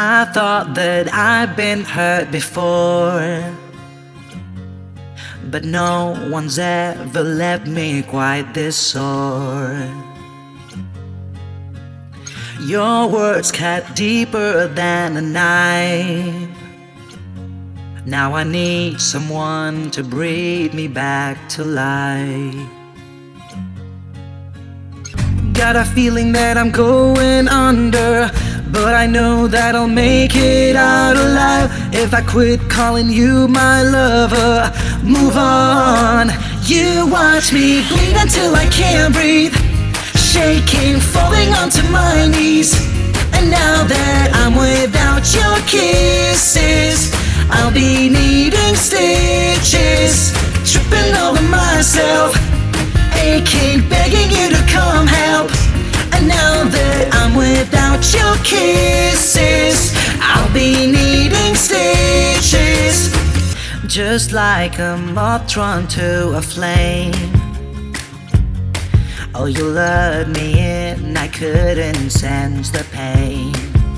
I thought that I'd been hurt before, but no one's ever left me quite this sore. Your words cut deeper than a knife. Now I need someone to breathe me back to life. Got a feeling that I'm going under, but I know that I'll make it out alive if I quit calling you my lover. Move on. You watch me bleed until I can't breathe, shaking, falling onto my knees. And now that I'm without your kisses, I'll be needing stitches, tripping over myself, aching, begging you to come help. And now that I'm without your kisses, I'll be needing stitches, just like a moth drawn to a flame. Oh, you lured me in, I couldn't sense the pain.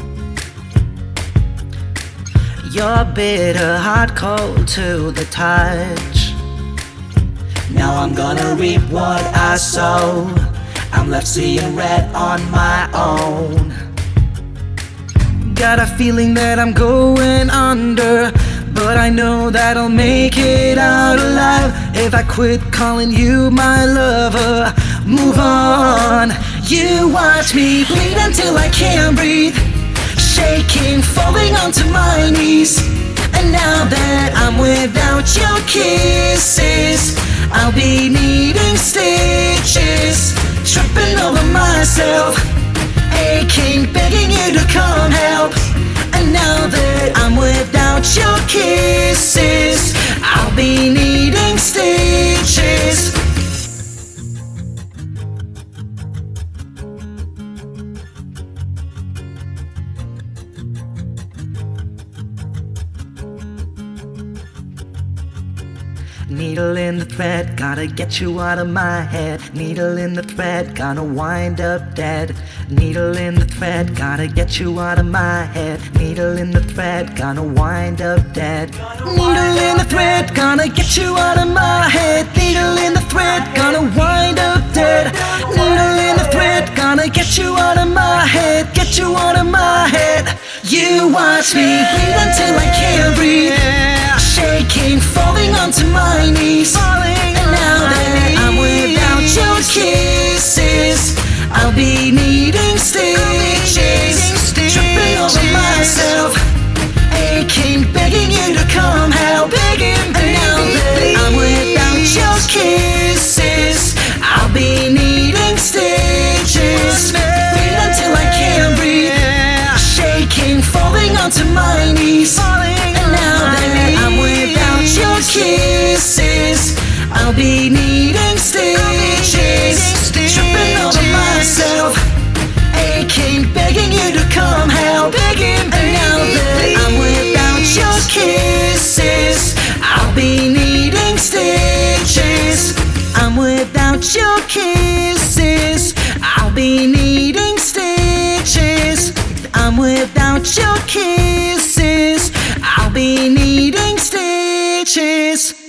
Your bitter heart cold to the touch. Now I'm gonna reap what I sow. I'm left seeing red on my own. Got a feeling that I'm going under, but I know that I'll make it out alive if I quit calling you my lover. Move on. You watch me bleed until I can't breathe, shaking, falling onto my knees. And now that I'm without your kisses, I'll be needing stitches, tripping over myself, aching, begging you to come help. And now that I'm without your kisses, I'll be needing stitches. Needle in the thread, gotta get you out of my head. Needle in the thread, gonna wind up dead. Needle in the thread, gotta get you out of my head. Needle in the thread, gonna wind up dead. Needle in the thread, gonna get you out of my head. Needle in the thread, gonna wind up dead. Needle in the thread, gonna get you out of my head. Get you out of my head. You watch me bleed until I can't breathe, shaking, falling onto my knees. And now that I'm without your kisses, I'll be needing stitches, tripping over myself, aching, begging you to come help. And now that I'm without your kisses, I'll be needing stitches, bleed until I can't breathe, shaking, falling onto my knees. And now that I'm without your kisses, I'll be needing stitches, tripping over myself, aching, begging you to come help. And now that I'm without your kisses, I'll be needing stitches. I'm without your kisses, I'll be needing stitches. I'm without your kisses, I'll be needing stitches.